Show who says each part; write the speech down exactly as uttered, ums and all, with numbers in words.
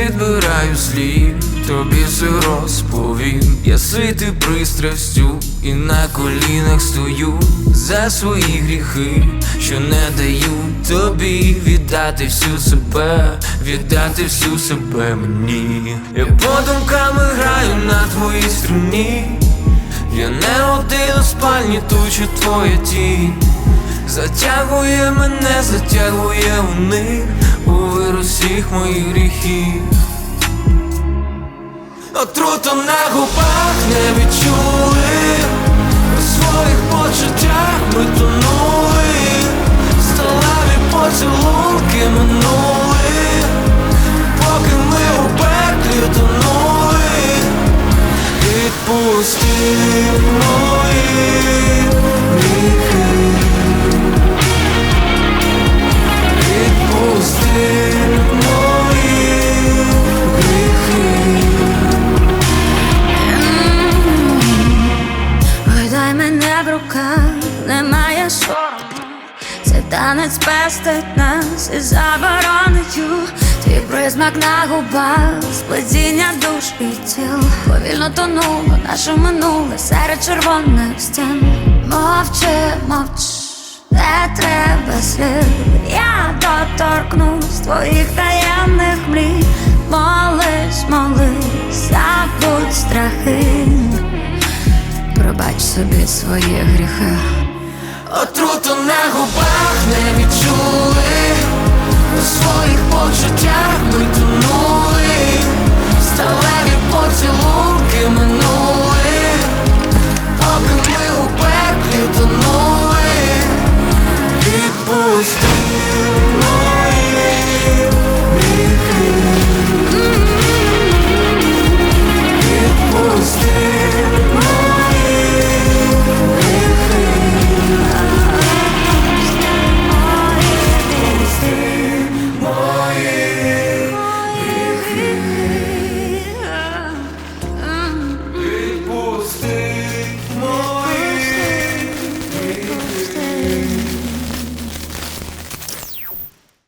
Speaker 1: підбираю слів, тобі все розповім. Я ситий пристрастю і на колінах стою за свої гріхи, що не дають тобі віддати всю себе, віддати всю себе мені. Я подумками граю на твоїй струні, я не один у спальні, тучу твоя тінь затягує мене, затягує у них у вир усіх моїх гріхів. Отруту на губах не відчули, у своїх почуттях ми тонули, сталеві поцілунки минули, поки ми у пеклі тонули. Відпусти мої гріхи, відпусти мої гріхи.
Speaker 2: Дай мене в руках, немає сорому. Цей танець пестить нас із забороною. Твій присмак на губах, сплетіння душ і тіл. Повільно тонуло наше минуле серед червоних стін. Мовчи, мовч, не треба слів. Я доторкнусь твоїх таємних мрій. Молись, молись, забудь страхи, пробач собі свої гріхи.
Speaker 1: Отруту на губах не відчули, у своїх почуттях ми тонули, сталеві поцілунки минули.